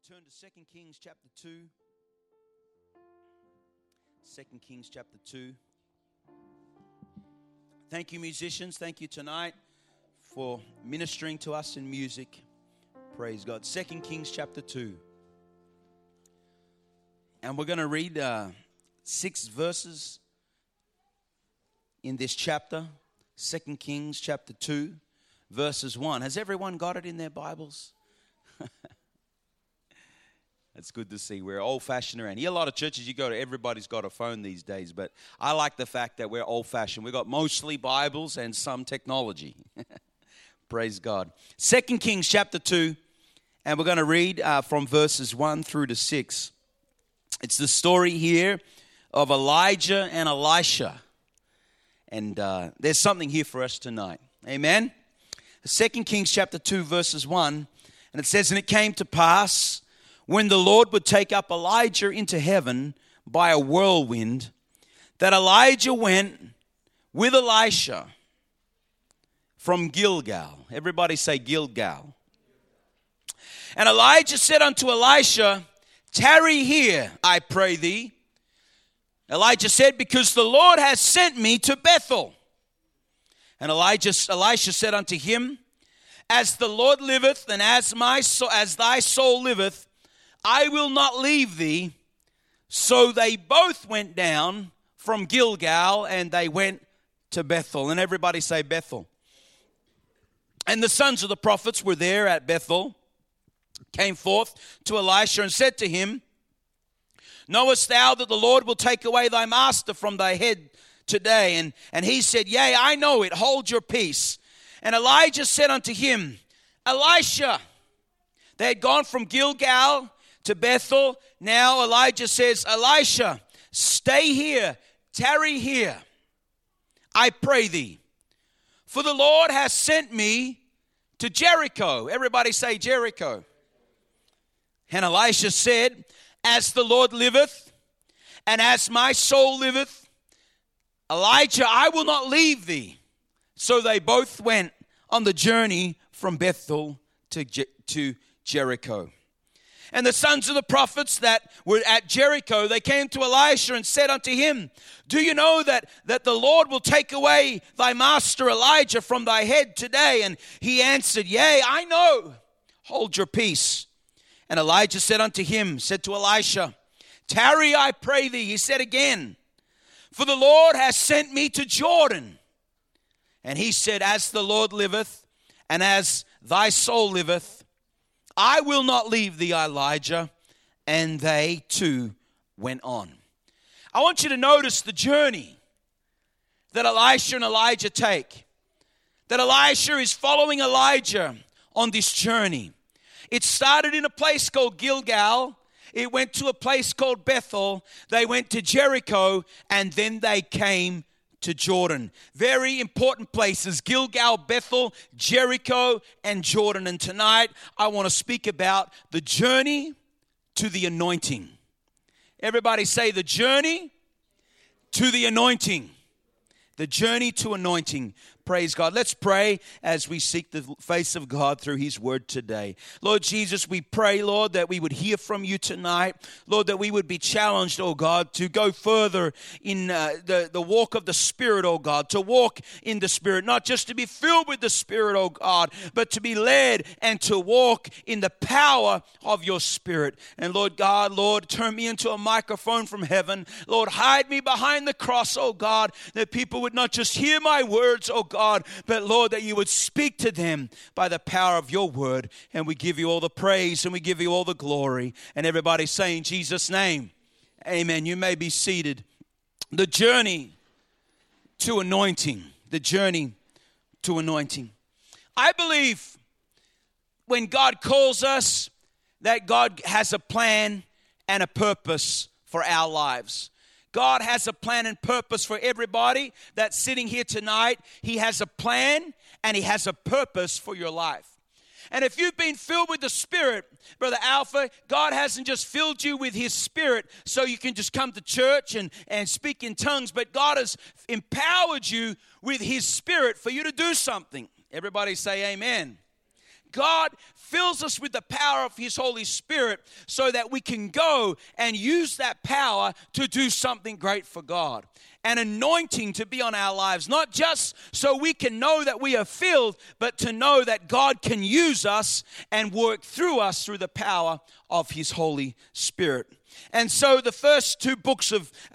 turn to 2 Kings chapter 2. 2 Kings chapter 2. Thank you, musicians. Thank you tonight for ministering to us in music. Praise God. 2 Kings chapter 2. And we're going to read 6 verses in this chapter. 2 Kings chapter 2, verses 1. Has everyone got it in their Bibles? It's good to see. We're old-fashioned around here. A lot of churches you go to, everybody's got a phone these days. But I like the fact that we're old-fashioned. We've got mostly Bibles and some technology. Praise God. 2 Kings chapter 2, and we're going to read from verses 1 through to 6. It's the story here of Elijah and Elisha. And there's something here for us tonight. Amen? 2 Kings chapter 2, verses 1, and it says, "And it came to pass, when the Lord would take up Elijah into heaven by a whirlwind, that Elijah went with Elisha from Gilgal." Everybody say Gilgal. "And Elijah said unto Elisha, Tarry here, I pray thee. Elijah said, Because the Lord has sent me to Bethel. And Elisha said unto him, As the Lord liveth, and as thy soul liveth, I will not leave thee. So they both went down from Gilgal, and they went to Bethel." And everybody say Bethel. "And the sons of the prophets were there at Bethel, came forth to Elisha and said to him, Knowest thou that the Lord will take away thy master from thy head today? And he said, Yea, I know it, hold your peace. And Elijah said unto him, Elisha." They had gone from Gilgal to Bethel. Now Elijah says, "Elisha, stay here, tarry here, I pray thee. For the Lord has sent me to Jericho." Everybody say Jericho. And Elisha said, "As the Lord liveth, and as my soul liveth, Elijah, I will not leave thee." So they both went on the journey from Bethel to Jericho. "And the sons of the prophets that were at Jericho, they came to Elisha and said unto him, Do you know that the Lord will take away thy master Elijah from thy head today? And he answered, Yea, I know. Hold your peace. And Elijah said to Elisha, Tarry, I pray thee. He said again, For the Lord has sent me to Jordan. And he said, As the Lord liveth, and as thy soul liveth, I will not leave thee, Elijah. And they too went on." I want you to notice the journey that Elisha and Elijah take. That Elisha is following Elijah on this journey. It started in a place called Gilgal. It went to a place called Bethel. They went to Jericho, and then they came to Jordan. Very important places: Gilgal, Bethel, Jericho, and Jordan. And tonight I want to speak about the journey to the anointing. Everybody say the journey to the anointing. The journey to anointing. Praise God. Let's pray as we seek the face of God through His word today. Lord Jesus, we pray, Lord, that we would hear from you tonight. Lord, that we would be challenged, oh God, to go further in the walk of the Spirit, oh God, to walk in the Spirit, not just to be filled with the Spirit, oh God, but to be led and to walk in the power of your Spirit. And Lord God, Lord, turn me into a microphone from heaven. Lord, hide me behind the cross, oh God, that people would not just hear my words, oh God, but Lord, that you would speak to them by the power of your word. And we give you all the praise and we give you all the glory. And everybody say in Jesus' name, amen. You may be seated. The journey to anointing. The journey to anointing. I believe when God calls us, that God has a plan and a purpose for our lives. God has a plan and purpose for everybody that's sitting here tonight. He has a plan and He has a purpose for your life. And if you've been filled with the Spirit, Brother Alpha, God hasn't just filled you with His Spirit so you can just come to church and speak in tongues, but God has empowered you with His Spirit for you to do something. Everybody say amen. God fills us with the power of His Holy Spirit so that we can go and use that power to do something great for God. An anointing to be on our lives, not just so we can know that we are filled, but to know that God can use us and work through us through the power of His Holy Spirit. And so the first two books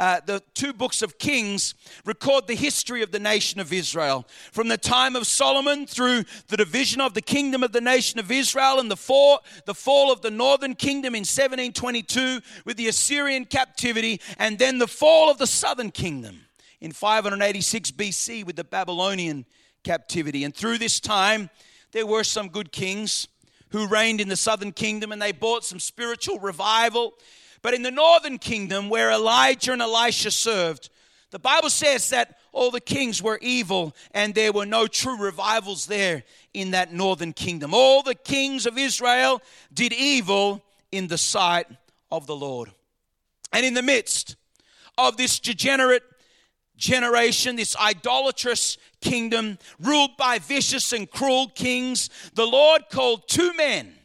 of Kings record the history of the nation of Israel. From the time of Solomon through the division of the kingdom of the nation of Israel and the fall of the northern kingdom in 1722 with the Assyrian captivity, and then the fall of the southern kingdom in 586 BC with the Babylonian captivity. And through this time, there were some good kings who reigned in the southern kingdom, and they brought some spiritual revival. But in the northern kingdom, where Elijah and Elisha served, the Bible says that all the kings were evil and there were no true revivals there in that northern kingdom. All the kings of Israel did evil in the sight of the Lord. And in the midst of this degenerate generation, this idolatrous kingdom ruled by vicious and cruel kings, the Lord called two men,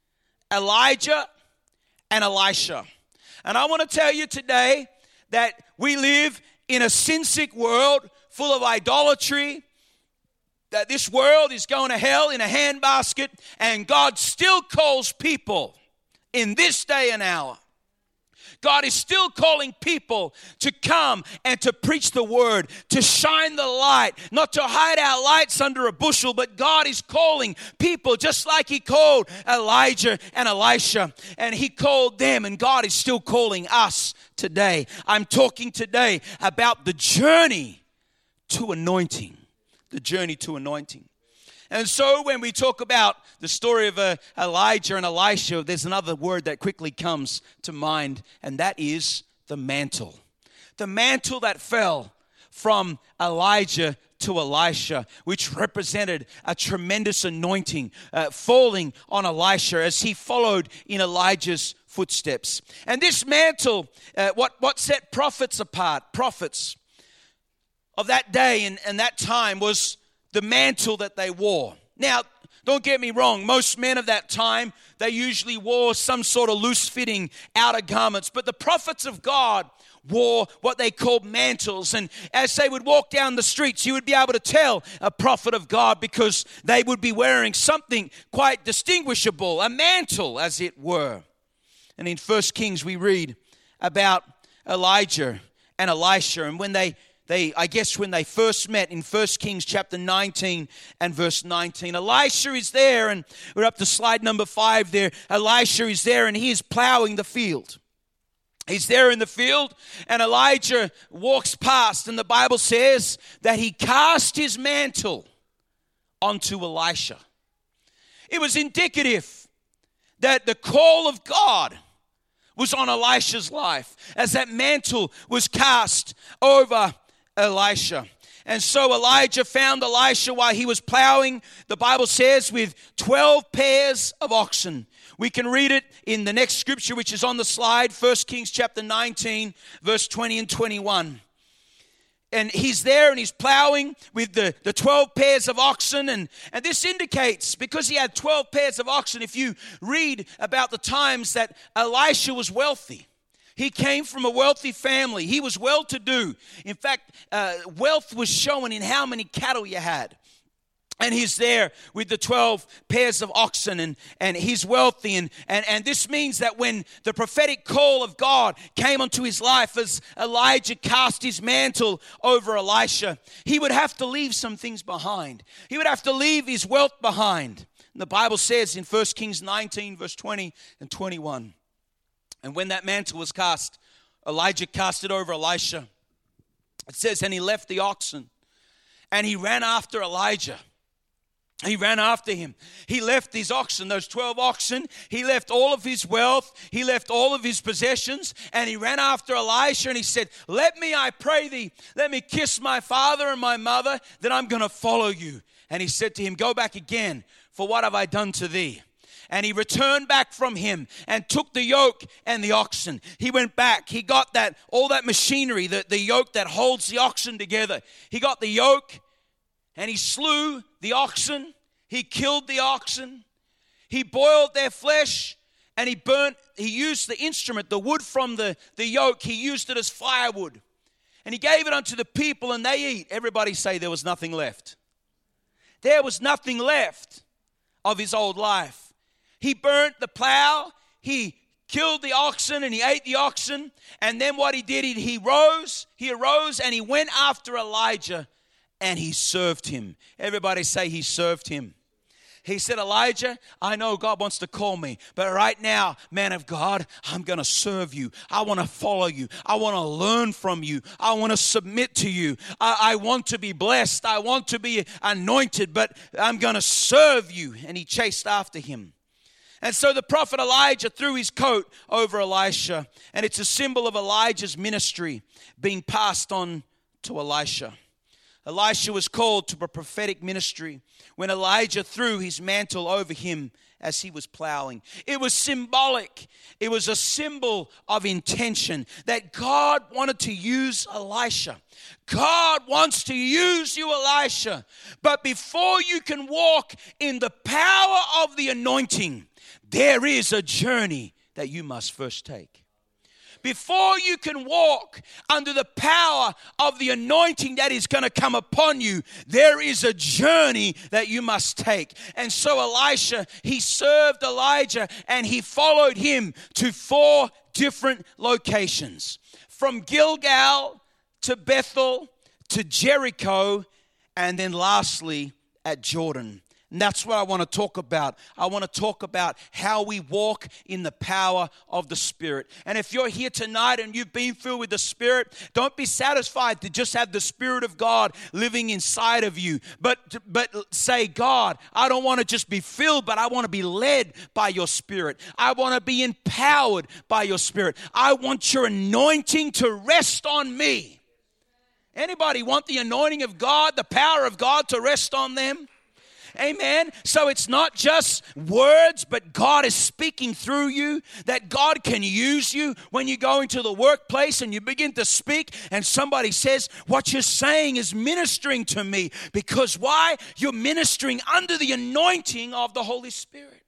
Elijah and Elisha. And I want to tell you today that we live in a sin-sick world full of idolatry, that this world is going to hell in a handbasket, and God still calls people in this day and hour. God is still calling people to come and to preach the word, to shine the light, not to hide our lights under a bushel, but God is calling people just like He called Elijah and Elisha, and He called them, and God is still calling us today. I'm talking today about the journey to anointing, the journey to anointing. And so when we talk about the story of Elijah and Elisha, there's another word that quickly comes to mind, and that is the mantle. The mantle that fell from Elijah to Elisha, which represented a tremendous anointing falling on Elisha as he followed in Elijah's footsteps. And this mantle, what set prophets apart, prophets of that day and that time, was the mantle that they wore. Now, don't get me wrong, most men of that time, they usually wore some sort of loose-fitting outer garments, but the prophets of God wore what they called mantles, and as they would walk down the streets, you would be able to tell a prophet of God because they would be wearing something quite distinguishable, a mantle as it were. And in 1 Kings we read about Elijah and Elisha, and when they first met in 1 Kings chapter 19 and verse 19. Elisha is there, and we're up to slide number 5 there. Elisha is there, and he is plowing the field. He's there in the field, and Elijah walks past, and the Bible says that he cast his mantle onto Elisha. It was indicative that the call of God was on Elisha's life as that mantle was cast over Elisha. And so Elijah found Elisha while he was plowing, the Bible says, with 12 pairs of oxen. We can read it in the next scripture, which is on the slide, 1 Kings chapter 19, verse 20 and 21. And he's there and he's plowing with the 12 pairs of oxen. And this indicates, because he had 12 pairs of oxen, if you read about the times that Elisha was wealthy. He came from a wealthy family. He was well-to-do. In fact, wealth was shown in how many cattle you had. And he's there with the 12 pairs of oxen, and he's wealthy. And this means that when the prophetic call of God came onto his life as Elijah cast his mantle over Elisha, he would have to leave some things behind. He would have to leave his wealth behind. And the Bible says in 1 Kings 19, verse 20 and 21, and when that mantle was cast, Elijah cast it over Elisha. It says, and he left the oxen, and he ran after Elijah. He ran after him. He left these oxen, those 12 oxen. He left all of his wealth. He left all of his possessions, and he ran after Elisha, and he said, let me, I pray thee, let me kiss my father and my mother, that I'm going to follow you. And he said to him, go back again, for what have I done to thee? And he returned back from him and took the yoke and the oxen. He went back. He got all that machinery, the yoke that holds the oxen together. He got the yoke and he slew the oxen. He killed the oxen. He boiled their flesh and he used the instrument, the wood from the yoke, he used it as firewood. And he gave it unto the people and they eat. Everybody say there was nothing left. There was nothing left of his old life. He burnt the plow, he killed the oxen and he ate the oxen. And then what he did, he arose and he went after Elijah and he served him. Everybody say he served him. He said, Elijah, I know God wants to call me, but right now, man of God, I'm going to serve you. I want to follow you. I want to learn from you. I want to submit to you. I want to be blessed. I want to be anointed, but I'm going to serve you. And he chased after him. And so the prophet Elijah threw his coat over Elisha, and it's a symbol of Elijah's ministry being passed on to Elisha. Elisha was called to a prophetic ministry when Elijah threw his mantle over him as he was plowing. It was symbolic. It was a symbol of intention that God wanted to use Elisha. God wants to use you, Elisha. But before you can walk in the power of the anointing, there is a journey that you must first take. Before you can walk under the power of the anointing that is going to come upon you, there is a journey that you must take. And so Elisha, he served Elijah and he followed him to 4 different locations. From Gilgal to Bethel to Jericho, and then lastly at Jordan. And that's what I want to talk about. I want to talk about how we walk in the power of the Spirit. And if you're here tonight and you've been filled with the Spirit, don't be satisfied to just have the Spirit of God living inside of you. But say, God, I don't want to just be filled, but I want to be led by your Spirit. I want to be empowered by your Spirit. I want your anointing to rest on me. Anybody want the anointing of God, the power of God to rest on them? Amen. So it's not just words, but God is speaking through you, that God can use you when you go into the workplace and you begin to speak and somebody says, what you're saying is ministering to me. Because why? You're ministering under the anointing of the Holy Spirit.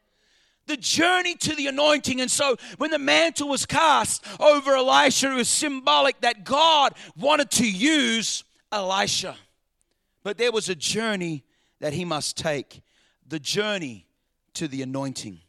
The journey to the anointing. And so when the mantle was cast over Elisha, it was symbolic that God wanted to use Elisha. But there was a journey that he must take, the journey to the anointing.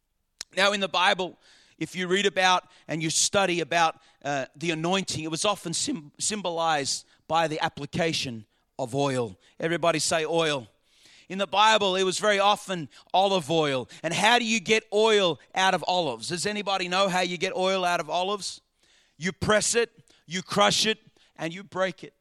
Now in the Bible, if you read about and you study about the anointing, it was often symbolized by the application of oil. Everybody say oil. In the Bible, it was very often olive oil. And how do you get oil out of olives? Does anybody know how you get oil out of olives? You press it, you crush it, and you break it.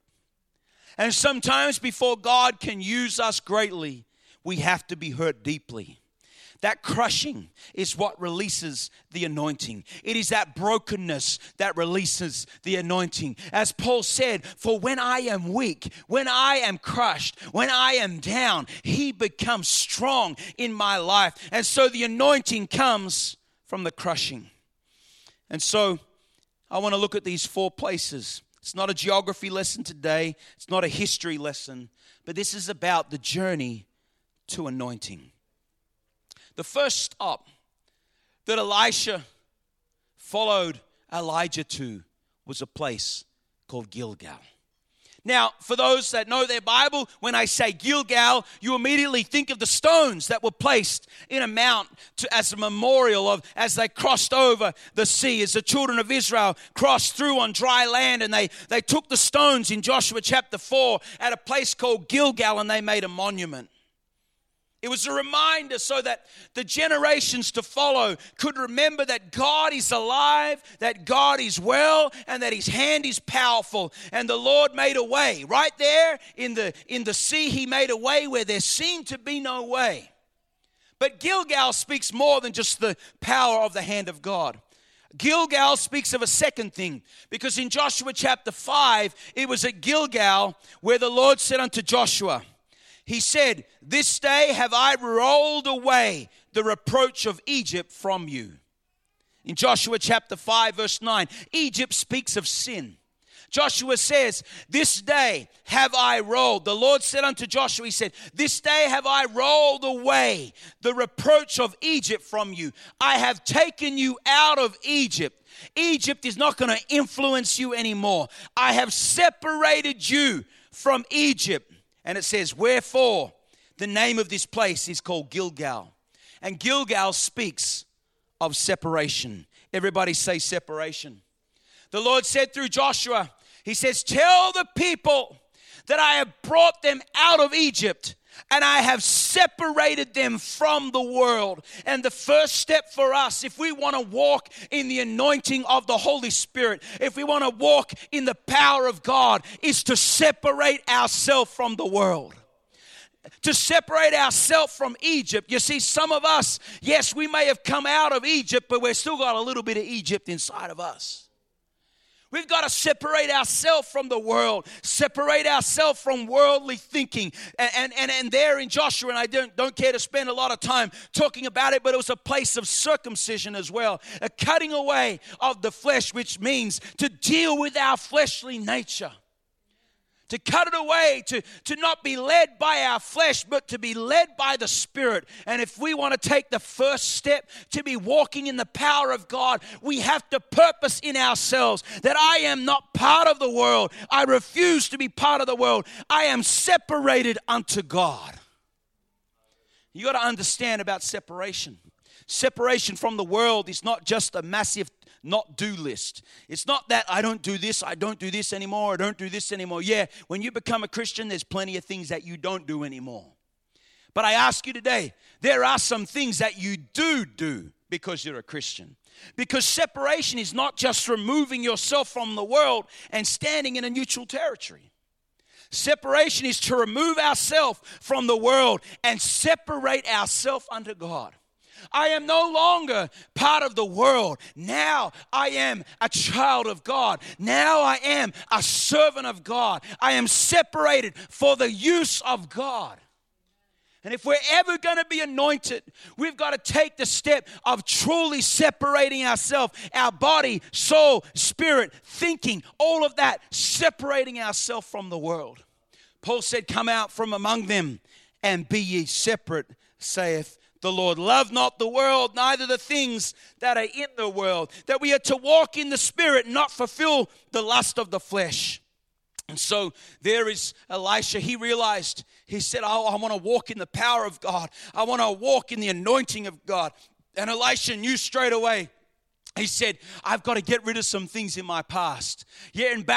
And sometimes before God can use us greatly, we have to be hurt deeply. That crushing is what releases the anointing. It is that brokenness that releases the anointing. As Paul said, for when I am weak, when I am crushed, when I am down, he becomes strong in my life. And so the anointing comes from the crushing. And so I want to look at these 4 places. It's not a geography lesson today. It's not a history lesson. But this is about the journey to anointing. The first stop that Elisha followed Elijah to was a place called Gilgal. Now, for those that know their Bible, when I say Gilgal, you immediately think of the stones that were placed in a mount as a memorial of as they crossed over the sea, as the children of Israel crossed through on dry land, and they took the stones in Joshua chapter 4 at a place called Gilgal, and they made a monument. It was a reminder so that the generations to follow could remember that God is alive, that God is well, and that his hand is powerful. And the Lord made a way. Right there in the sea, he made a way where there seemed to be no way. But Gilgal speaks more than just the power of the hand of God. Gilgal speaks of a second thing, because in Joshua chapter 5, it was at Gilgal where the Lord said unto Joshua, he said, this day have I rolled away the reproach of Egypt from you. In Joshua chapter 5, verse 9, Egypt speaks of sin. Joshua says, this day have I rolled. The Lord said unto Joshua, he said, this day have I rolled away the reproach of Egypt from you. I have taken you out of Egypt. Egypt is not going to influence you anymore. I have separated you from Egypt. And it says, wherefore, the name of this place is called Gilgal. And Gilgal speaks of separation. Everybody say separation. The Lord said through Joshua, he says, tell the people that I have brought them out of Egypt and I have separated them from the world. And the first step for us, if we want to walk in the anointing of the Holy Spirit, if we want to walk in the power of God, is to separate ourselves from the world. To separate ourselves from Egypt. You see, some of us, yes, we may have come out of Egypt, but we've still got a little bit of Egypt inside of us. We've got to separate ourselves from the world, separate ourselves from worldly thinking. And there in Joshua, and I don't care to spend a lot of time talking about it, but it was a place of circumcision as well, a cutting away of the flesh, which means to deal with our fleshly nature. To cut it away, to not be led by our flesh, but to be led by the Spirit. And if we want to take the first step to be walking in the power of God, we have to purpose in ourselves that I am not part of the world. I refuse to be part of the world. I am separated unto God. You got to understand about separation. Separation from the world is not just a massive not do list. It's not that I don't do this anymore, I don't do this anymore. Yeah, when you become a Christian, there's plenty of things that you don't do anymore. But I ask you today, there are some things that you do because you're a Christian. Because separation is not just removing yourself from the world and standing in a neutral territory. Separation is to remove ourselves from the world and separate ourselves unto God. I am no longer part of the world. Now I am a child of God. Now I am a servant of God. I am separated for the use of God. And if we're ever going to be anointed, we've got to take the step of truly separating ourselves, our body, soul, spirit, thinking, all of that, separating ourselves from the world. Paul said, come out from among them and be ye separate, saith the Lord. Love not the world, neither the things that are in the world. That we are to walk in the Spirit, not fulfill the lust of the flesh. And so there is Elisha. He realized, he said, oh, I want to walk in the power of God. I want to walk in the anointing of God. And Elisha knew straight away. He said, I've got to get rid of some things in my past. Yeah, and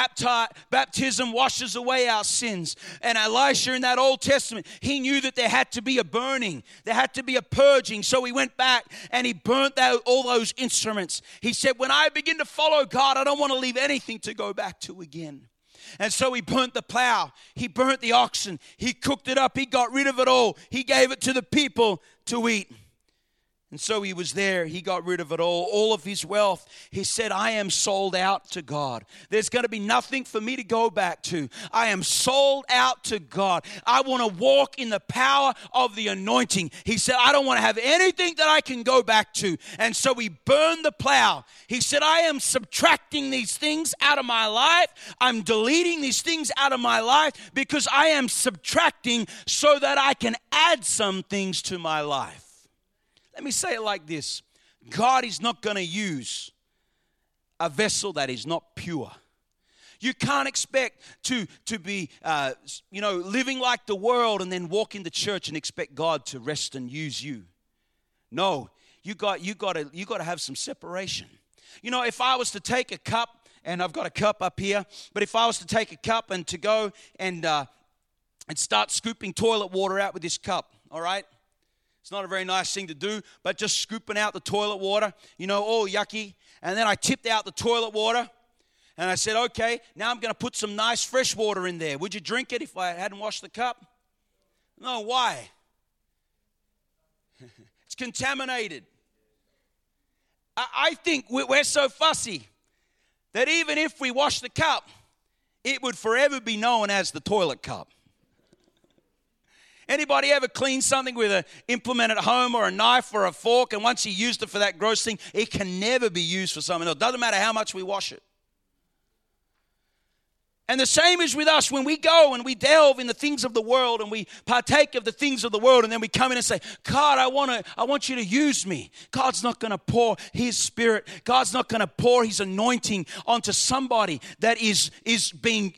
baptism washes away our sins. And Elisha in that Old Testament, he knew that there had to be a burning. There had to be a purging. So he went back and he burnt out all those instruments. He said, when I begin to follow God, I don't want to leave anything to go back to again. And so he burnt the plow. He burnt the oxen. He cooked it up. He got rid of it all. He gave it to the people to eat. And so he was there. He got rid of it all of his wealth. He said, I am sold out to God. There's going to be nothing for me to go back to. I am sold out to God. I want to walk in the power of the anointing. He said, I don't want to have anything that I can go back to. And so he burned the plow. He said, I am subtracting these things out of my life. I'm deleting these things out of my life because I am subtracting so that I can add some things to my life. Let me say it like this. God is not going to use a vessel that is not pure. You can't expect to be, living like the world and then walk into church and expect God to rest and use you. No, you got to have some separation. You know, if I was to take a cup, and I've got a cup up here, but if I was to take a cup and to go and start scooping toilet water out with this cup, all right? It's not a very nice thing to do, but just scooping out the toilet water, all yucky. And then I tipped out the toilet water, and I said, okay, now I'm going to put some nice fresh water in there. Would you drink it if I hadn't washed the cup? No, why? It's contaminated. I think we're so fussy that even if we wash the cup, it would forever be known as the toilet cup. Anybody ever clean something with an implement at home or a knife or a fork, and once you used it for that gross thing, it can never be used for something else. It doesn't matter how much we wash it. And the same is with us when we go and we delve in the things of the world and we partake of the things of the world, and then we come in and say, God, I want you to use me. God's not going to pour His Spirit. God's not going to pour His anointing onto somebody that is being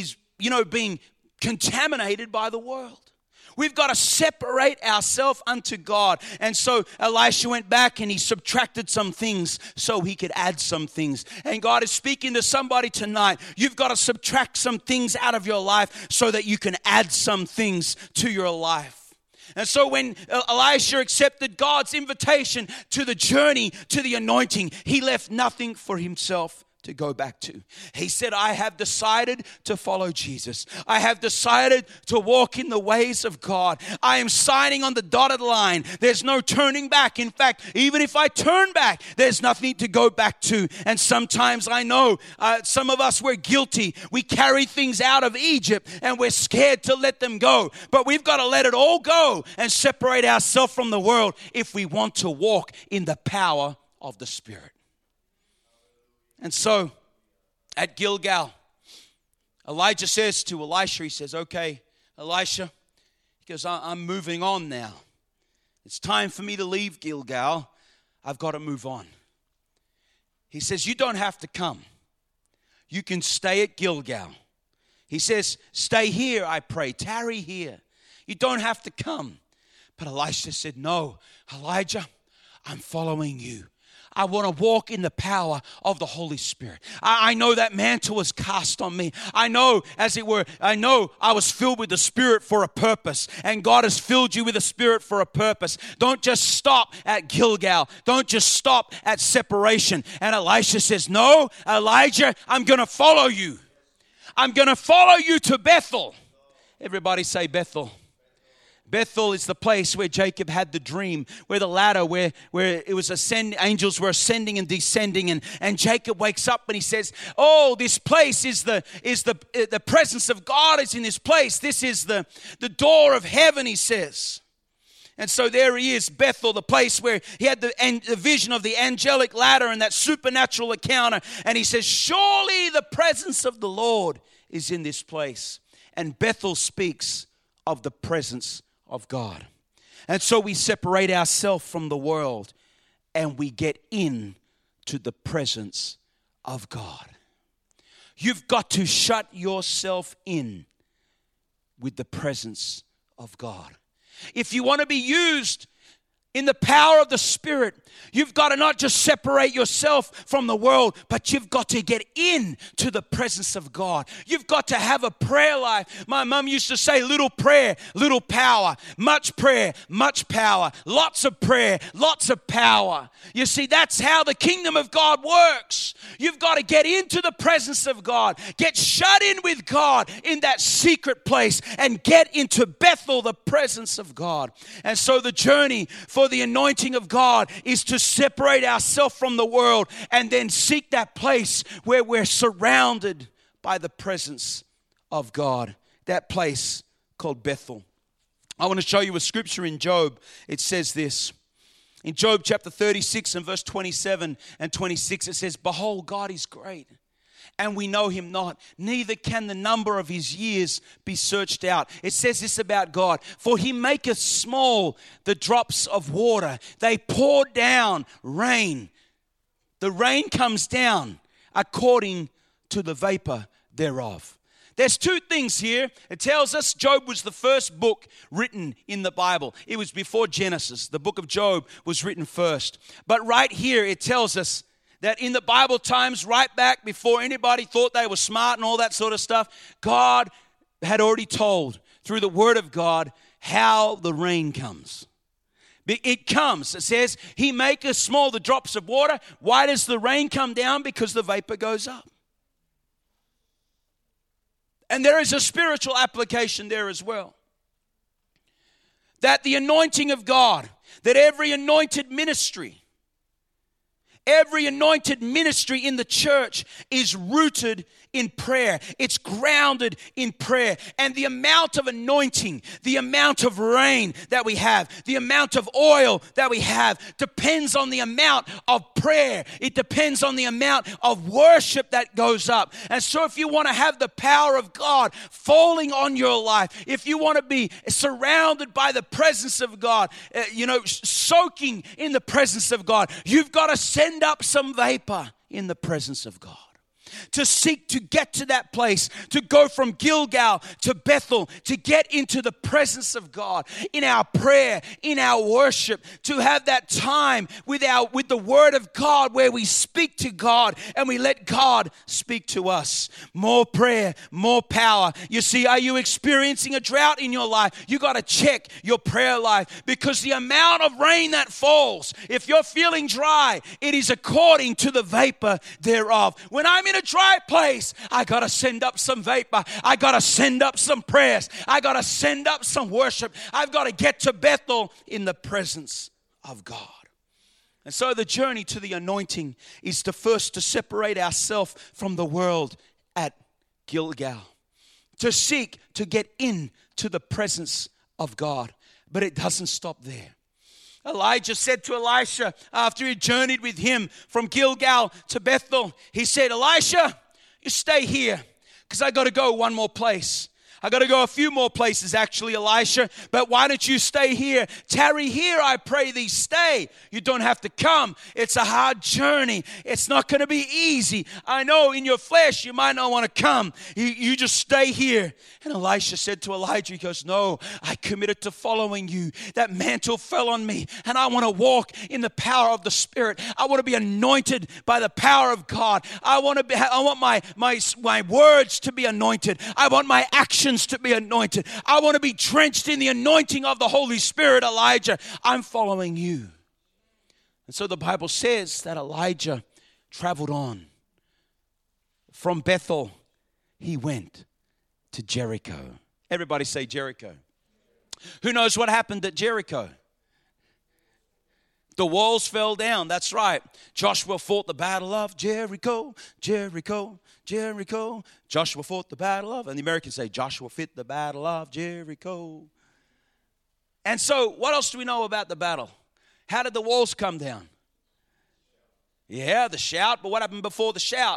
contaminated by the world. We've got to separate ourselves unto God. And so Elisha went back and he subtracted some things so he could add some things. And God is speaking to somebody tonight. You've got to subtract some things out of your life so that you can add some things to your life. And so when Elisha accepted God's invitation to the journey, to the anointing, he left nothing for himself to go back to. He said, I have decided to follow Jesus. I have decided to walk in the ways of God. I am signing on the dotted line. There's no turning back. In fact, even if I turn back, there's nothing to go back to. And sometimes I know some of us, we're guilty. We carry things out of Egypt and we're scared to let them go. But we've got to let it all go and separate ourselves from the world if we want to walk in the power of the Spirit. And so, at Gilgal, Elijah says to Elisha, he says, okay, Elisha, he goes, I'm moving on now. It's time for me to leave Gilgal. I've got to move on. He says, you don't have to come. You can stay at Gilgal. He says, stay here, I pray. Tarry here. You don't have to come. But Elisha said, no, Elijah, I'm following you. I want to walk in the power of the Holy Spirit. I know that mantle was cast on me. I know, as it were, I was filled with the Spirit for a purpose. And God has filled you with the Spirit for a purpose. Don't just stop at Gilgal. Don't just stop at separation. And Elisha says, no, Elijah, I'm going to follow you. I'm going to follow you to Bethel. Everybody say Bethel. Bethel is the place where Jacob had the dream, where the ladder, where it was angels were ascending and descending, and Jacob wakes up and he says, oh, this place is the presence of God is in this place. This is the door of heaven, he says. And so there he is, Bethel, the place where he had the vision of the angelic ladder and that supernatural encounter. And he says, surely the presence of the Lord is in this place. And Bethel speaks of the presence of God. And so we separate ourselves from the world and we get in to the presence of God. You've got to shut yourself in with the presence of God. If you want to be used in the power of the Spirit, you've got to not just separate yourself from the world, but you've got to get in to the presence of God. You've got to have a prayer life. My mum used to say, little prayer, little power. Much prayer, much power. Lots of prayer, lots of power. You see, that's how the kingdom of God works. You've got to get into the presence of God. Get shut in with God in that secret place and get into Bethel, the presence of God. And so the journey for the anointing of God is to separate ourselves from the world and then seek that place where we're surrounded by the presence of God. That place called Bethel. I want to show you a scripture in Job. It says this. In Job chapter 36 and verse 27 and 26, it says, behold, God is great, and we know him not, neither can the number of his years be searched out. It says this about God, for he maketh small the drops of water. They pour down rain. The rain comes down according to the vapor thereof. There's two things here. It tells us Job was the first book written in the Bible. It was before Genesis. The book of Job was written first. But right here it tells us that in the Bible times, right back before anybody thought they were smart and all that sort of stuff, God had already told through the Word of God how the rain comes. It comes. It says, he maketh small the drops of water. Why does the rain come down? Because the vapor goes up. And there is a spiritual application there as well. That the anointing of God, that every anointed ministry, Every anointed ministry in the church is rooted in prayer. It's grounded in prayer. And the amount of anointing, the amount of rain that we have, the amount of oil that we have depends on the amount of prayer. It depends on the amount of worship that goes up. And so if you want to have the power of God falling on your life, if you want to be surrounded by the presence of God, soaking in the presence of God, you've got to send up some vapor in the presence of God. To seek to get to that place, to go from Gilgal to Bethel, to get into the presence of God in our prayer, in our worship, to have that time with the Word of God where we speak to God and we let God speak to us. More prayer, more power. You see, are you experiencing a drought in your life? You got to check your prayer life, because the amount of rain that falls, if you're feeling dry, it is according to the vapor thereof. When I'm in a dry place, I got to send up some vapor. I got to send up some prayers. I got to send up some worship. I've got to get to Bethel in the presence of God. And so the journey to the anointing is to separate ourselves from the world at Gilgal, to seek to get into the presence of God. But it doesn't stop there. Elijah said to Elisha, after he journeyed with him from Gilgal to Bethel, he said, Elisha, you stay here, because I got to go one more place. I got to go a few more places, actually, Elisha. But why don't you stay here? Tarry here, I pray thee, stay. You don't have to come. It's a hard journey. It's not going to be easy. I know in your flesh you might not want to come. You just stay here. And Elisha said to Elijah, he goes, no, I committed to following you. That mantle fell on me, and I want to walk in the power of the Spirit. I want to be anointed by the power of God. I want my words to be anointed. I want my actions to be anointed. I want to be drenched in the anointing of the Holy Spirit, Elijah. I'm following you. And so the Bible says that Elijah traveled on. From Bethel, he went to Jericho. Everybody say Jericho. Who knows what happened at Jericho? The walls fell down. That's right. Joshua fought the battle of Jericho, Jericho, Jericho. Joshua fought the battle of, and the Americans say Joshua fit the battle of Jericho. And so what else do we know about the battle? How did the walls come down? Yeah, the shout. But what happened before the shout?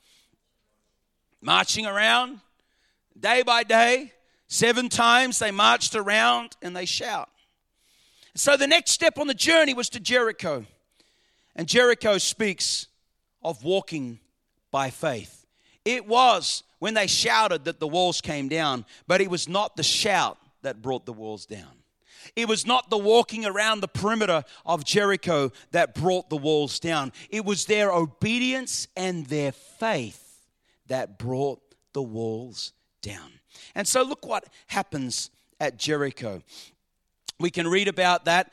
Marching around day by day. 7 times they marched around and they shout. So the next step on the journey was to Jericho. And Jericho speaks of walking by faith. It was when they shouted that the walls came down, but it was not the shout that brought the walls down. It was not the walking around the perimeter of Jericho that brought the walls down. It was their obedience and their faith that brought the walls down. And so look what happens at Jericho. We can read about that.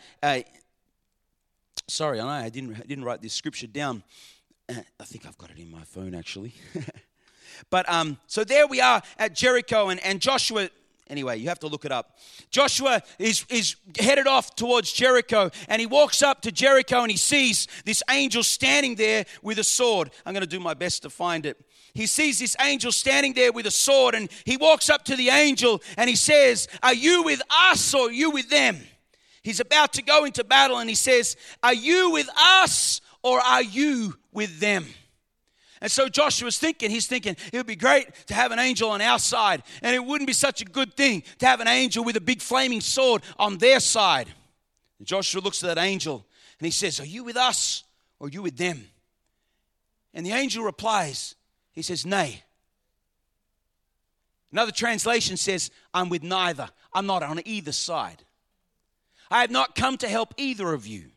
Sorry, I didn't write this scripture down. I think I've got it in my phone, actually. But so there we are at Jericho, and Joshua. Anyway, you have to look it up. Joshua is headed off towards Jericho, and he walks up to Jericho, and he sees this angel standing there with a sword. I'm going to do my best to find it. He sees this angel standing there with a sword, and he walks up to the angel, and he says, are you with us or are you with them? He's about to go into battle, and he says, are you with us or are you with them? And so Joshua's thinking, it would be great to have an angel on our side. And it wouldn't be such a good thing to have an angel with a big flaming sword on their side. And Joshua looks at that angel and he says, are you with us or are you with them? And the angel replies, he says, nay. Another translation says, I'm with neither. I'm not on either side. I have not come to help either of you.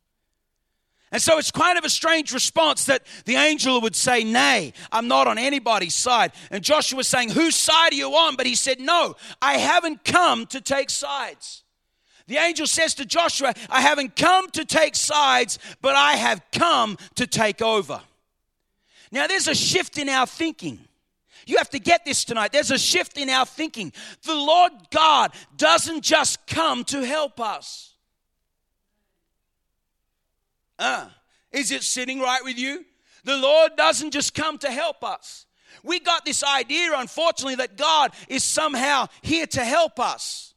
And so it's kind of a strange response that the angel would say, nay, I'm not on anybody's side. And Joshua was saying, whose side are you on? But he said, no, I haven't come to take sides. The angel says to Joshua, I haven't come to take sides, but I have come to take over. Now there's a shift in our thinking. You have to get this tonight. There's a shift in our thinking. The Lord God doesn't just come to help us. Is it sitting right with you? The Lord doesn't just come to help us. We got this idea, unfortunately, that God is somehow here to help us.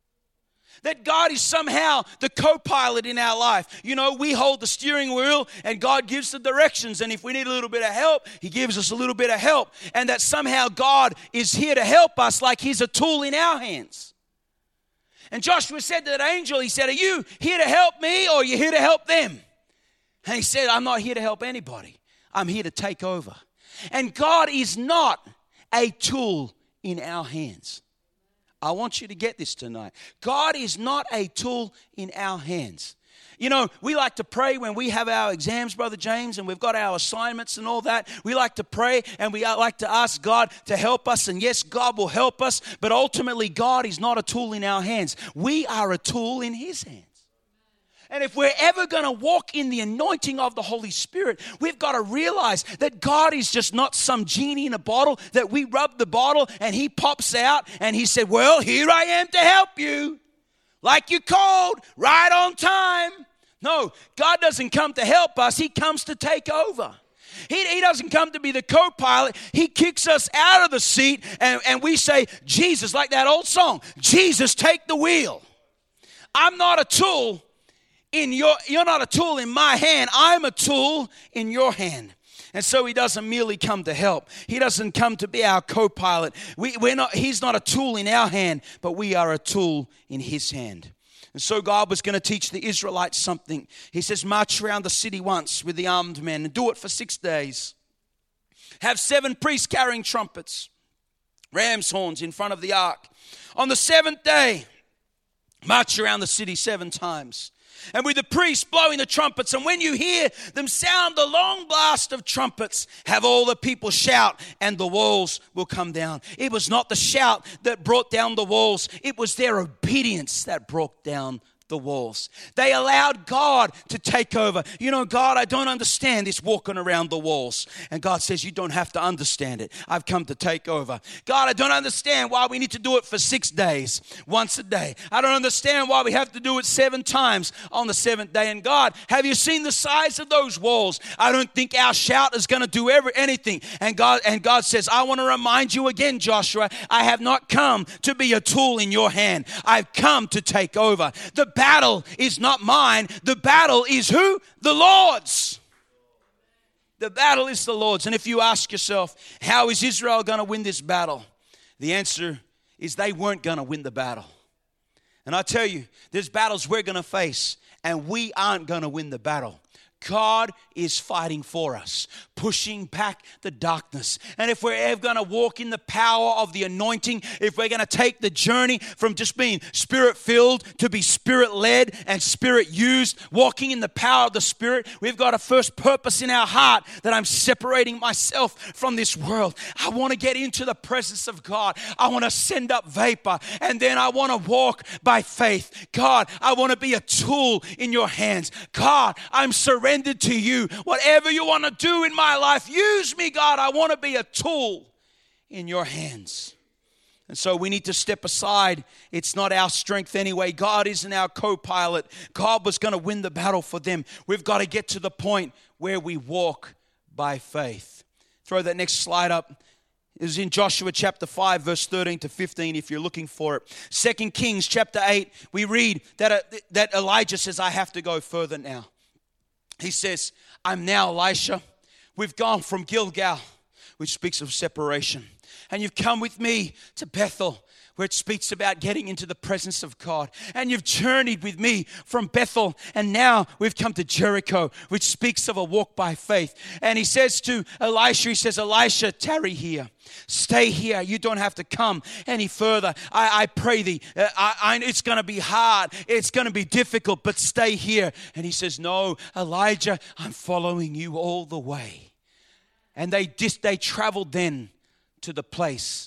That God is somehow the co-pilot in our life. You know, we hold the steering wheel and God gives the directions. And if we need a little bit of help, He gives us a little bit of help. And that somehow God is here to help us like He's a tool in our hands. And Joshua said to that angel, he said, are you here to help me or are you here to help them? And he said, I'm not here to help anybody. I'm here to take over. And God is not a tool in our hands. I want you to get this tonight. God is not a tool in our hands. You know, we like to pray when we have our exams, Brother James, and we've got our assignments and all that. We like to pray and we like to ask God to help us. And yes, God will help us. But ultimately, God is not a tool in our hands. We are a tool in His hands. And if we're ever going to walk in the anointing of the Holy Spirit, we've got to realize that God is just not some genie in a bottle that we rub the bottle and He pops out and He said, well, here I am to help you. Like you called, right on time. No, God doesn't come to help us. He comes to take over. He doesn't come to be the co-pilot. He kicks us out of the seat and we say, Jesus, like that old song, Jesus, take the wheel. I'm not a tool. You're not a tool in my hand. I'm a tool in your hand. And so He doesn't merely come to help. He doesn't come to be our co-pilot. He's not a tool in our hand, but we are a tool in His hand. And so God was going to teach the Israelites something. He says, march around the city once with the armed men and do it for 6 days. Have 7 priests carrying trumpets, ram's horns in front of the ark. On the 7th day, march around the city 7 times. And with the priests blowing the trumpets, and when you hear them sound the long blast of trumpets, have all the people shout, and the walls will come down. It was not the shout that brought down the walls. It was their obedience that brought down the walls. They allowed God to take over. You know, God, I don't understand this walking around the walls. And God says, you don't have to understand it. I've come to take over. God, I don't understand why we need to do it for 6 days, once a day. I don't understand why we have to do it 7 times on the 7th day. And God, have you seen the size of those walls? I don't think our shout is going to do anything. And God says, I want to remind you again, Joshua, I have not come to be a tool in your hand. I've come to take over. The battle is not mine. The battle is who? The Lord's. The battle is the Lord's. And if you ask yourself, how is Israel going to win this battle? The answer is they weren't going to win the battle. And I tell you, there's battles we're going to face, and we aren't going to win the battle. God is fighting for us, pushing back the darkness. And if we're ever going to walk in the power of the anointing, if we're going to take the journey from just being Spirit-filled to be Spirit-led and Spirit-used, walking in the power of the Spirit, we've got a first purpose in our heart that I'm separating myself from this world. I want to get into the presence of God. I want to send up vapor, and then I want to walk by faith. God, I want to be a tool in your hands. God, I'm surrendered to you. Whatever you want to do in my life, use me, God. I want to be a tool in your hands. And so we need to step aside. It's not our strength anyway. God isn't our co-pilot. God was going to win the battle for them. We've got to get to the point where we walk by faith. Throw that next slide up. It was in Joshua chapter 5, verse 13 to 15, if you're looking for it. 2 Kings chapter 8, we read that Elijah says, I have to go further now. He says, I'm now Elisha. We've gone from Gilgal, which speaks of separation. And you've come with me to Bethel, where it speaks about getting into the presence of God. And you've journeyed with me from Bethel, and now we've come to Jericho, which speaks of a walk by faith. And he says to Elisha, he says, Elisha, tarry here. Stay here. You don't have to come any further. I pray thee. It's going to be hard. It's going to be difficult, but stay here. And he says, no, Elijah, I'm following you all the way. And they traveled then to the place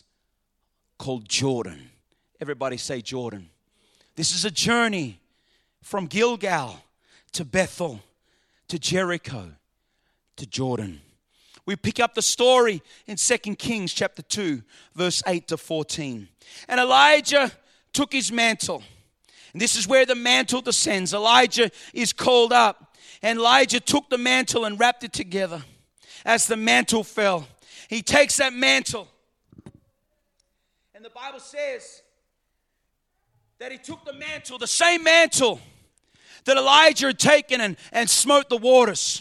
called Jordan. Everybody say Jordan. This is a journey from Gilgal to Bethel to Jericho to Jordan. We pick up the story in 2 Kings chapter 2, verse 8 to 14. And Elijah took his mantle. And this is where the mantle descends. Elijah is called up. And Elijah took the mantle and wrapped it together. As the mantle fell, he takes that mantle. And the Bible says that he took the mantle, the same mantle that Elijah had taken and smote the waters.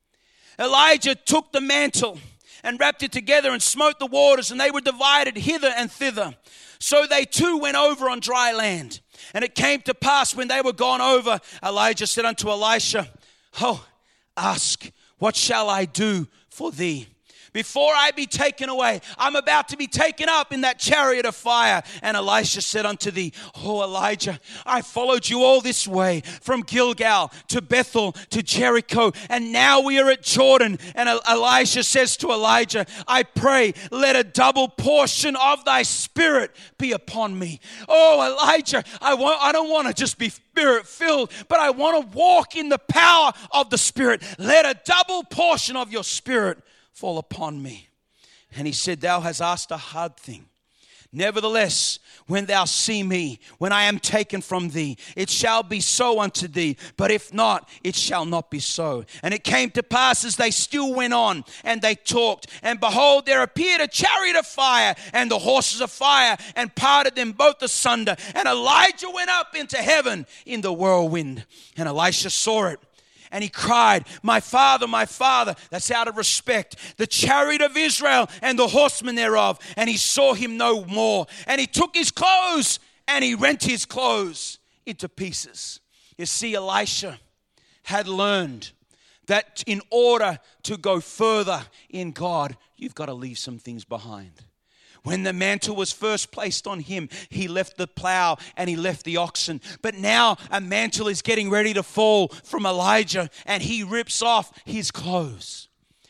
Elijah took the mantle and wrapped it together and smote the waters, and they were divided hither and thither. So they too went over on dry land. And it came to pass when they were gone over, Elijah said unto Elisha, "Oh, ask, what shall I do for thee? Before I be taken away, I'm about to be taken up in that chariot of fire." And Elisha said unto thee, "Oh, Elijah, I followed you all this way from Gilgal to Bethel to Jericho, and now we are at Jordan." And Elisha says to Elijah, "I pray, let a double portion of thy spirit be upon me." Oh, Elijah, I don't want to just be spirit-filled, but I want to walk in the power of the Spirit. Let a double portion of your spirit fall upon me. And he said, "Thou hast asked a hard thing. Nevertheless, when thou see me, when I am taken from thee, it shall be so unto thee. But if not, it shall not be so." And it came to pass as they still went on and they talked, and behold, there appeared a chariot of fire and the horses of fire, and parted them both asunder. And Elijah went up into heaven in the whirlwind. And Elisha saw it. And he cried, my father, that's out of respect, the chariot of Israel and the horsemen thereof. And he saw him no more. And he took his clothes and he rent his clothes into pieces. You see, Elisha had learned that in order to go further in God, you've got to leave some things behind. When the mantle was first placed on him, he left the plow and he left the oxen. But now a mantle is getting ready to fall from Elijah, and he rips off his clothes.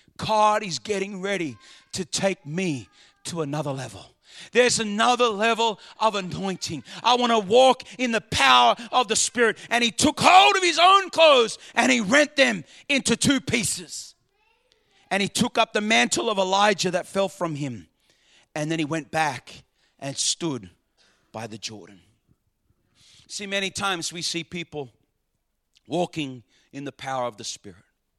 God is getting ready to take me to another level. There's another level of anointing. I want to walk in the power of the Spirit. And he took hold of his own clothes and he rent them into two pieces. And he took up the mantle of Elijah that fell from him. And then he went back and stood by the Jordan. See, many times we see people walking in the power of the Spirit.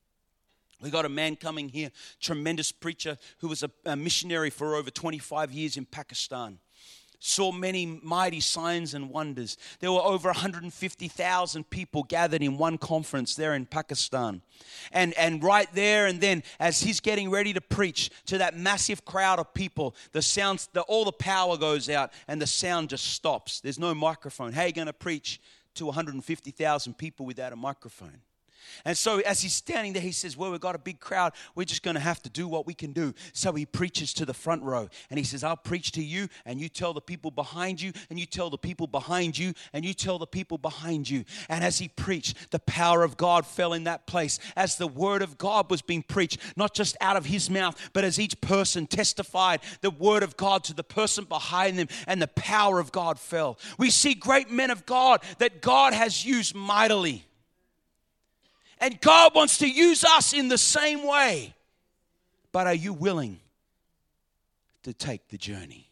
We got a man coming here, tremendous preacher, who was a missionary for over 25 years in Pakistan. Saw many mighty signs and wonders. There were over 150,000 people gathered in one conference there in Pakistan. And right there and then, as he's getting ready to preach to that massive crowd of people, all the power goes out and the sound just stops. There's no microphone. How are you going to preach to 150,000 people without a microphone? And so as he's standing there, he says, well, we've got a big crowd. We're just going to have to do what we can do. So he preaches to the front row. And he says, I'll preach to you, and you tell the people behind you, and you tell the people behind you, and you tell the people behind you. And as he preached, the power of God fell in that place. As the word of God was being preached, not just out of his mouth, but as each person testified the word of God to the person behind them, and the power of God fell. We see great men of God that God has used mightily. And God wants to use us in the same way. But are you willing to take the journey?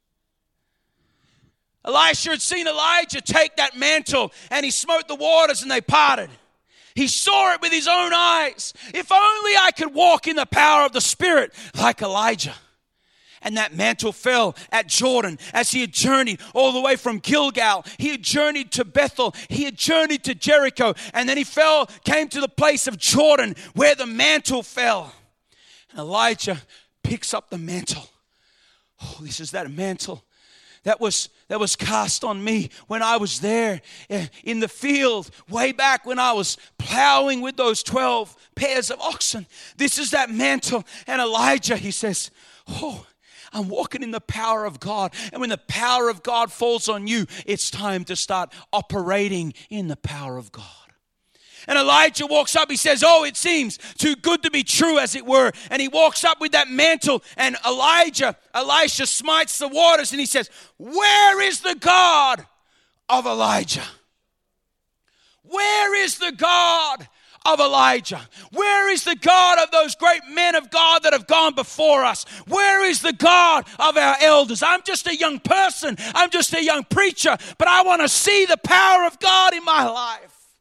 Elisha had seen Elijah take that mantle, and he smote the waters and they parted. He saw it with his own eyes. If only I could walk in the power of the Spirit like Elijah. And that mantle fell at Jordan as he had journeyed all the way from Gilgal. He had journeyed to Bethel. He had journeyed to Jericho. And then he came to the place of Jordan where the mantle fell. And Elijah picks up the mantle. Oh, this is that mantle that was cast on me when I was there in the field way back when I was plowing with those 12 pairs of oxen. This is that mantle. And Elijah, he says, oh, I'm walking in the power of God. And when the power of God falls on you, it's time to start operating in the power of God. And Elijah walks up. He says, oh, it seems too good to be true, as it were. And he walks up with that mantle. And Elisha smites the waters. And he says, where is the God of Elijah? Where is the God of Elijah? Where is the God of those great men of God that have gone before us? Where is the God of our elders? I'm just a young person. I'm just a young preacher, but I want to see the power of God in my life.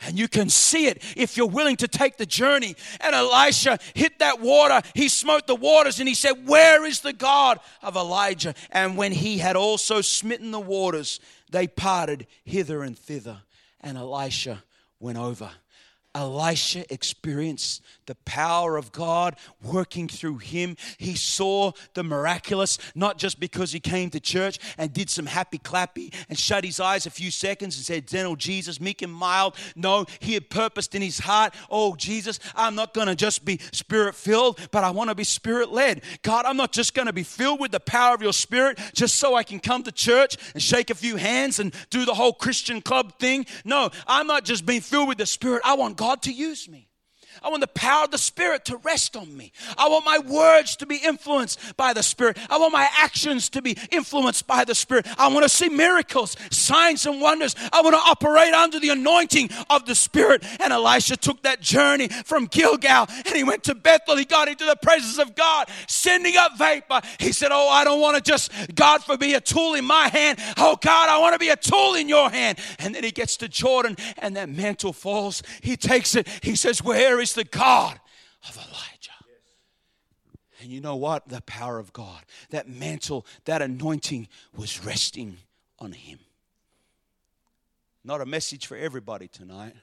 And you can see it if you're willing to take the journey. And Elisha hit that water. He smote the waters and he said, where is the God of Elijah? And when he had also smitten the waters, they parted hither and thither. And Elisha went over. Elisha experienced the power of God working through him. He saw the miraculous, not just because he came to church and did some happy clappy and shut his eyes a few seconds and said, gentle Jesus, meek and mild. No, he had purposed in his heart, oh Jesus, I'm not going to just be spirit-filled, but I want to be spirit-led. God, I'm not just going to be filled with the power of your spirit just so I can come to church and shake a few hands and do the whole Christian club thing. No, I'm not just being filled with the Spirit. I want God to use me. I want the power of the Spirit to rest on me. I want my words to be influenced by the Spirit. I want my actions to be influenced by the Spirit. I want to see miracles, signs and wonders. I want to operate under the anointing of the Spirit. And Elisha took that journey from Gilgal and he went to Bethel. He got into the presence of God, sending up vapor. He said, oh, I don't want to just, God, for be a tool in my hand. Oh, God, I want to be a tool in your hand. And then he gets to Jordan and that mantle falls. He takes it. He says, where is the God of Elijah? And you know what? The power of God, that mantle, that anointing was resting on him. Not a message for everybody tonight.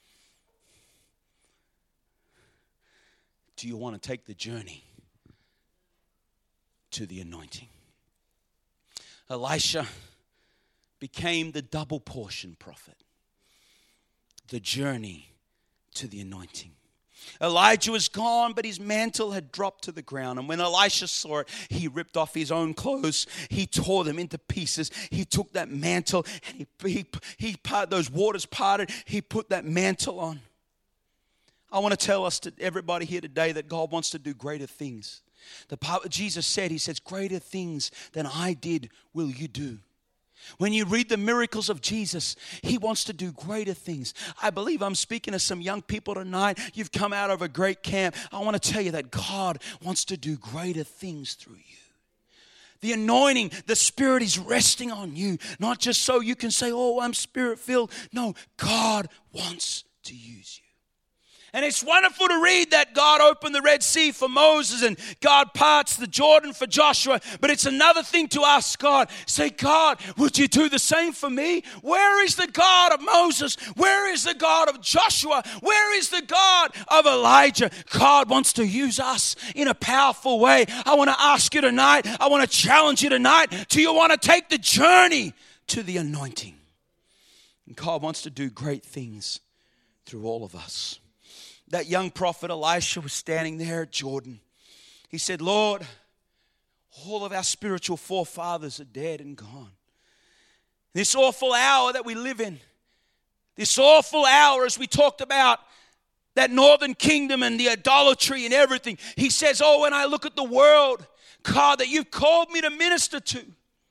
Do you want to take the journey to the anointing? Elisha became the double portion prophet. The journey to the anointing. Elijah was gone, but his mantle had dropped to the ground. And when Elisha saw it, he ripped off his own clothes. He tore them into pieces. He took that mantle and he those waters parted. He put that mantle on. I want to tell us, to everybody here today, that God wants to do greater things. Jesus said, he says, greater things than I did will you do. When you read the miracles of Jesus, he wants to do greater things. I believe I'm speaking to some young people tonight. You've come out of a great camp. I want to tell you that God wants to do greater things through you. The anointing, the Spirit is resting on you. Not just so you can say, oh, I'm Spirit-filled. No, God wants to use you. And it's wonderful to read that God opened the Red Sea for Moses and God parts the Jordan for Joshua. But it's another thing to ask God, say, God, would you do the same for me? Where is the God of Moses? Where is the God of Joshua? Where is the God of Elijah? God wants to use us in a powerful way. I want to ask you tonight, I want to challenge you tonight, do you want to take the journey to the anointing? And God wants to do great things through all of us. That young prophet Elisha was standing there at Jordan. He said, Lord, all of our spiritual forefathers are dead and gone. This awful hour that we live in, this awful hour as we talked about that northern kingdom and the idolatry and everything. He says, oh, when I look at the world, God, that you've called me to minister to,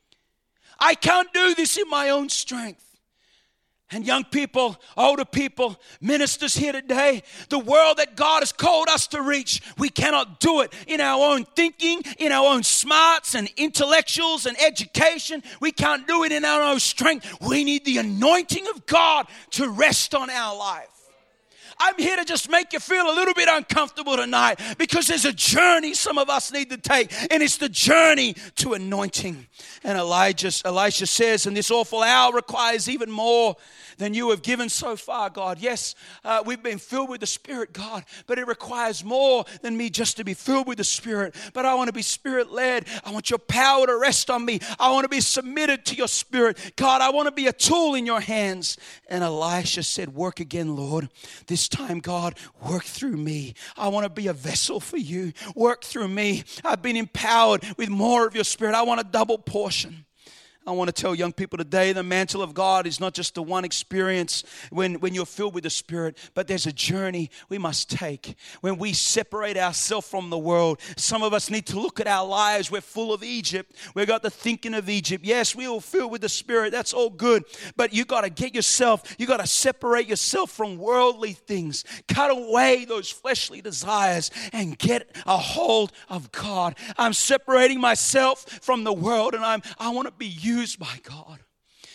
I can't do this in my own strength. And young people, older people, ministers here today, the world that God has called us to reach, we cannot do it in our own thinking, in our own smarts and intellectuals and education. We can't do it in our own strength. We need the anointing of God to rest on our life. I'm here to just make you feel a little bit uncomfortable tonight because there's a journey some of us need to take, and it's the journey to anointing. And Elisha says, and this awful hour requires even more than you have given so far, God. Yes, we've been filled with the Spirit, God, but it requires more than me just to be filled with the Spirit. But I want to be Spirit-led. I want your power to rest on me. I want to be submitted to your Spirit. God, I want to be a tool in your hands. And Elisha said, work again, Lord. This time, God, work through me. I want to be a vessel for you. Work through me. I've been empowered with more of your Spirit. I want a double portion. I want to tell young people today, the mantle of God is not just the one experience when you're filled with the Spirit, but there's a journey we must take. When we separate ourselves from the world, some of us need to look at our lives. We're full of Egypt. We've got the thinking of Egypt. Yes, we all filled with the Spirit. That's all good. But you got to get yourself, you got to separate yourself from worldly things. Cut away those fleshly desires and get a hold of God. I'm separating myself from the world, and I want to be used by God.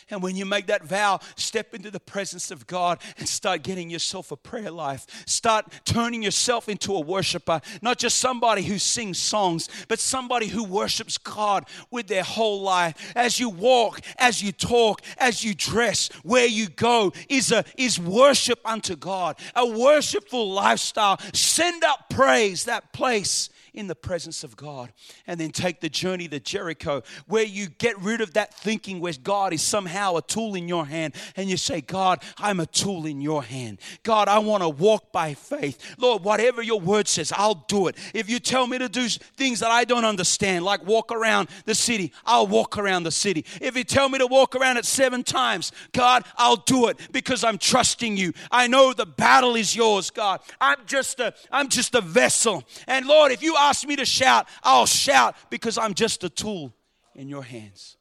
And when you make that vow, step into the presence of God and start getting yourself a prayer life. Start turning yourself into a worshiper. Not just somebody who sings songs, but somebody who worships God with their whole life. As you walk, as you talk, as you dress, where you go is worship unto God. A worshipful lifestyle. Send up praise, that place in the presence of God. And then take the journey to Jericho, where you get rid of that thinking where God is somehow a tool in your hand, and you say, God, I'm a tool in your hand. God, I want to walk by faith. Lord, whatever your word says, I'll do it. If you tell me to do things that I don't understand, like walk around the city, I'll walk around the city. If you tell me to walk around it 7 times, God, I'll do it because I'm trusting you. I know the battle is yours, God. I'm just a vessel. And Lord, if you ask me to shout, I'll shout because I'm just a tool in your hands.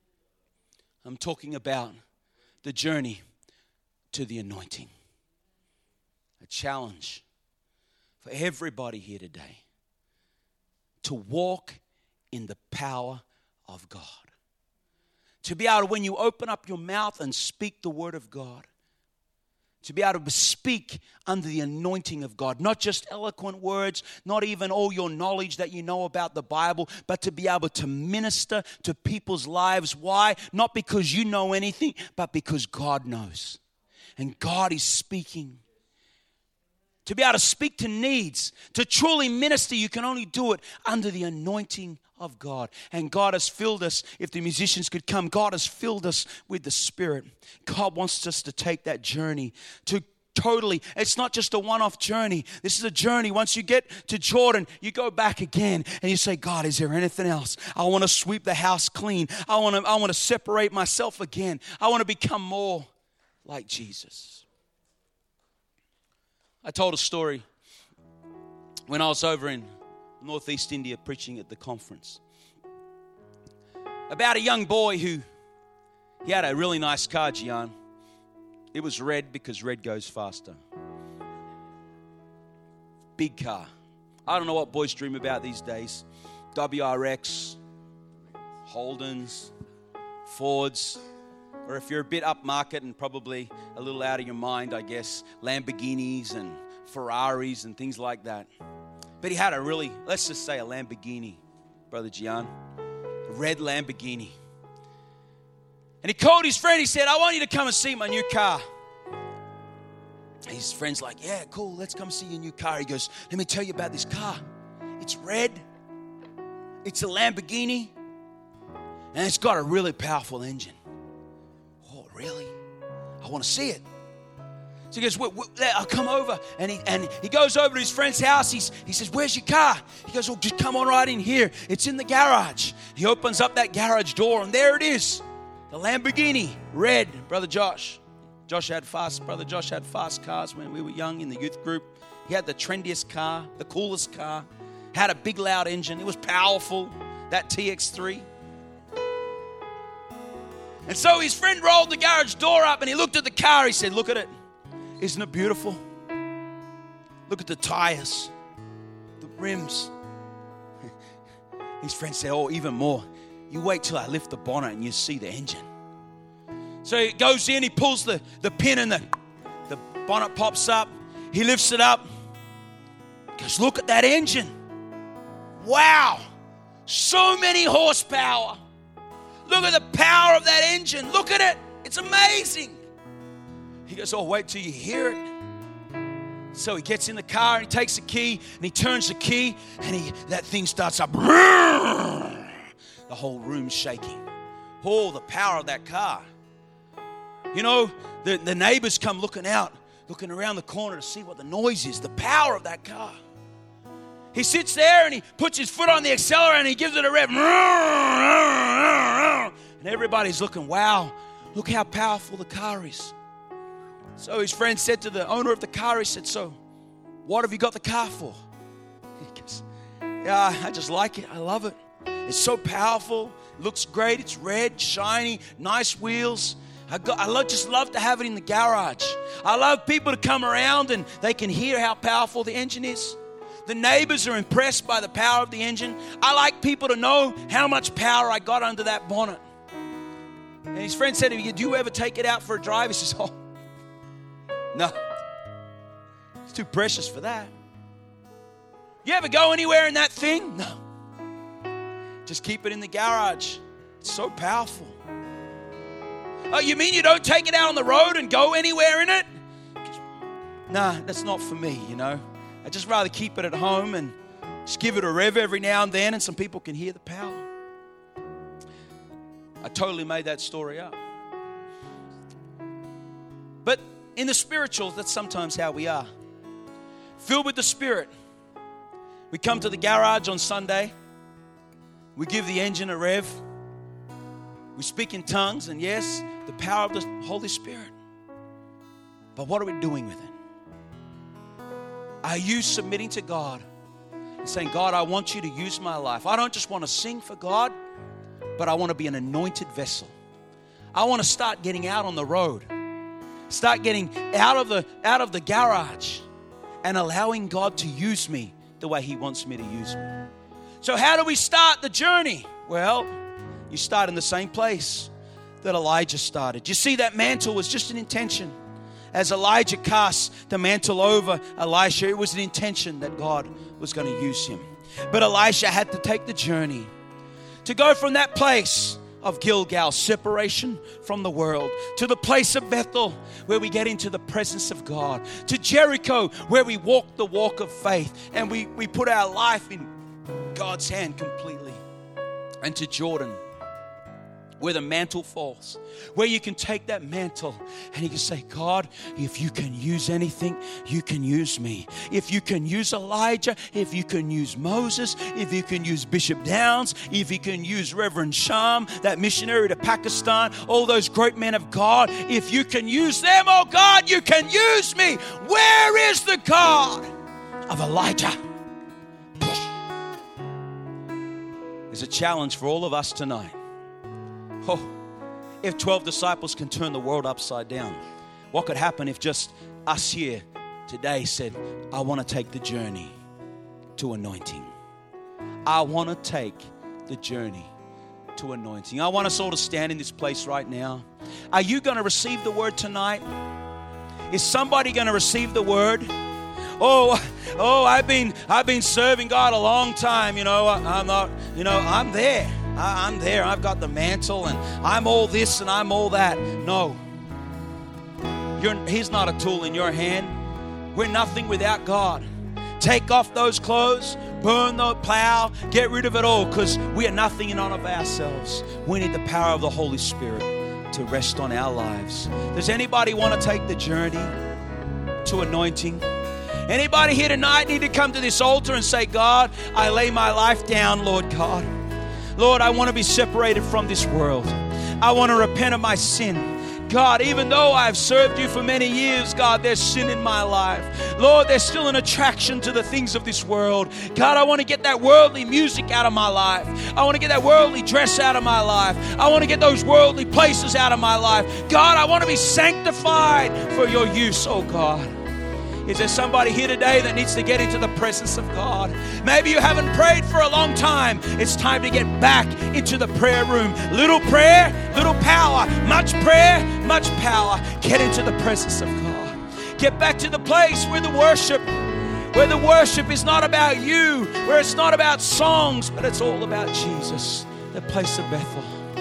I'm talking about the journey to the anointing. A challenge for everybody here today to walk in the power of God. To be able to, when you open up your mouth and speak the word of God, to be able to speak under the anointing of God. Not just eloquent words, not even all your knowledge that you know about the Bible, but to be able to minister to people's lives. Why? Not because you know anything, but because God knows. And God is speaking. To be able to speak to needs, to truly minister, you can only do it under the anointing of God. And God has filled us, if the musicians could come, God has filled us with the Spirit. God wants us to take that journey to totally, it's not just a one-off journey. This is a journey. Once you get to Jordan, you go back again and you say, God, is there anything else? I want to sweep the house clean. I want to separate myself again. I want to become more like Jesus. I told a story when I was over in Northeast India preaching at the conference about a young boy who, he had a really nice car, Gian. It was red because red goes faster. Big car. I don't know what boys dream about these days. WRX, Holdens, Fords, or if you're a bit upmarket and probably a little out of your mind, I guess, Lamborghinis and Ferraris and things like that. But he had a really, let's just say a Lamborghini, Brother Gian, a red Lamborghini. And he called his friend, he said, I want you to come and see my new car. His friend's like, yeah, cool, let's come see your new car. He goes, let me tell you about this car. It's red, it's a Lamborghini, and it's got a really powerful engine. Oh, really? I want to see it. So he goes, I'll come over. And he goes over to his friend's house. He says, where's your car? He goes, oh, just come on right in here. It's in the garage. He opens up that garage door, and there it is. The Lamborghini, red. Brother Josh. Brother Josh had fast cars when we were young in the youth group. He had the trendiest car, the coolest car. Had a big loud engine. It was powerful. That TX3. And so his friend rolled the garage door up and he looked at the car. He said, look at it. Isn't it beautiful? Look at the tires, the rims. His friend said, oh, even more. You wait till I lift the bonnet and you see the engine. So he goes in, he pulls the pin and the bonnet pops up. He lifts it up. He goes, look at that engine. Wow. So many horsepower. Look at the power of that engine. Look at it. It's amazing. He goes, oh, wait till you hear it. So he gets in the car and he takes the key and he turns the key and that thing starts up. The whole room's shaking. Oh, the power of that car. You know, the neighbors come looking around the corner to see what the noise is, the power of that car. He sits there and he puts his foot on the accelerator and he gives it a rev. And everybody's looking, wow, look how powerful the car is. So his friend said to the owner of the car, he said, so what have you got the car for? He goes, yeah, I just like it. I love it. It's so powerful. It looks great. It's red, shiny, nice wheels. I just love to have it in the garage. I love people to come around and they can hear how powerful the engine is. The neighbors are impressed by the power of the engine. I like people to know how much power I got under that bonnet. And his friend said to me, do you ever take it out for a drive? He says, oh, no. It's too precious for that. You ever go anywhere in that thing? No. Just keep it in the garage. It's so powerful. Oh, you mean you don't take it out on the road and go anywhere in it? Nah, that's not for me, you know. I'd just rather keep it at home and just give it a rev every now and then, and some people can hear the power. I totally made that story up. But in the spiritual, that's sometimes how we are. Filled with the Spirit. We come to the garage on Sunday. We give the engine a rev. We speak in tongues, and yes, the power of the Holy Spirit. But what are we doing with it? Are you submitting to God and saying, God, I want you to use my life. I don't just want to sing for God, but I want to be an anointed vessel. I want to start getting out on the road. Start getting out of the garage and allowing God to use me the way He wants me to use me. So how do we start the journey? Well, you start in the same place that Elijah started. You see, that mantle was just an intention. As Elijah cast the mantle over Elisha, it was an intention that God was going to use him. But Elisha had to take the journey to go from that place of Gilgal, separation from the world, to the place of Bethel, where we get into the presence of God, to Jericho, where we walk the walk of faith and we put our life in God's hand completely, and to Jordan, where the mantle falls, where you can take that mantle and you can say, God, if you can use anything, you can use me. If you can use Elijah, if you can use Moses, if you can use Bishop Downs, if you can use Reverend Sham, that missionary to Pakistan, all those great men of God, if you can use them, oh God, you can use me. Where is the God of Elijah? There's a challenge for all of us tonight. Oh, if 12 disciples can turn the world upside down, what could happen if just us here today said, I want to take the journey to anointing. I want to take the journey to anointing. I want us all to stand in this place right now. Are you going to receive the word tonight? Is somebody going to receive the word? I've been serving God a long time. I'm there. I'm there. I've got the mantle and I'm all this and I'm all that. No. He's not a tool in your hand. We're nothing without God. Take off those clothes, burn the plow, get rid of it all, because we are nothing in and of ourselves. We need the power of the Holy Spirit to rest on our lives. Does anybody want to take the journey to anointing? Anybody here tonight need to come to this altar and say, God, I lay my life down, Lord God. Lord, I want to be separated from this world. I want to repent of my sin. God, even though I've served you for many years, God, there's sin in my life. Lord, there's still an attraction to the things of this world. God, I want to get that worldly music out of my life. I want to get that worldly dress out of my life. I want to get those worldly places out of my life. God, I want to be sanctified for your use, oh God. Is there somebody here today that needs to get into the presence of God? Maybe you haven't prayed for a long time. It's time to get back into the prayer room. Little prayer, little power. Much prayer, much power. Get into the presence of God. Get back to the place where the worship is not about you, where it's not about songs, but it's all about Jesus, the place of Bethel.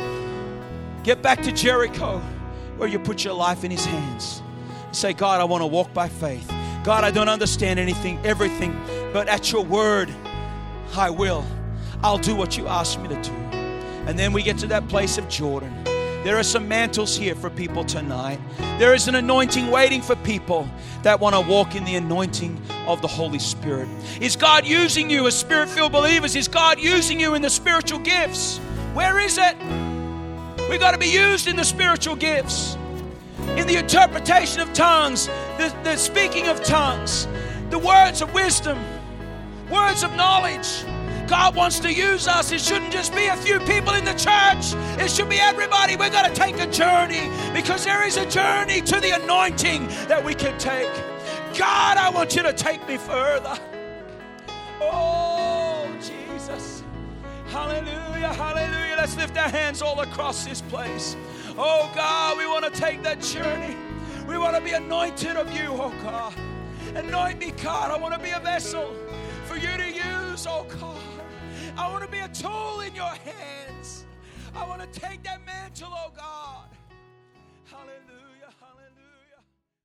Get back to Jericho, where you put your life in His hands. Say, God, I want to walk by faith. God, I don't understand everything, but at your word, I will. I'll do what you ask me to do. And then we get to that place of Jordan. There are some mantles here for people tonight. There is an anointing waiting for people that want to walk in the anointing of the Holy Spirit. Is God using you as Spirit-filled believers? Is God using you in the spiritual gifts? Where is it? We've got to be used in the spiritual gifts. In the interpretation of tongues, the speaking of tongues, the words of wisdom, words of knowledge. God wants to use us. It shouldn't just be a few people in the church. It should be everybody. We've got to take a journey, because there is a journey to the anointing that we can take. God, I want you to take me further. Oh, Jesus. Hallelujah, hallelujah. Let's lift our hands all across this place. Oh God, we want to take that journey. We want to be anointed of you, oh God. Anoint me, God. I want to be a vessel for you to use, oh God. I want to be a tool in your hands. I want to take that mantle, oh God. Hallelujah.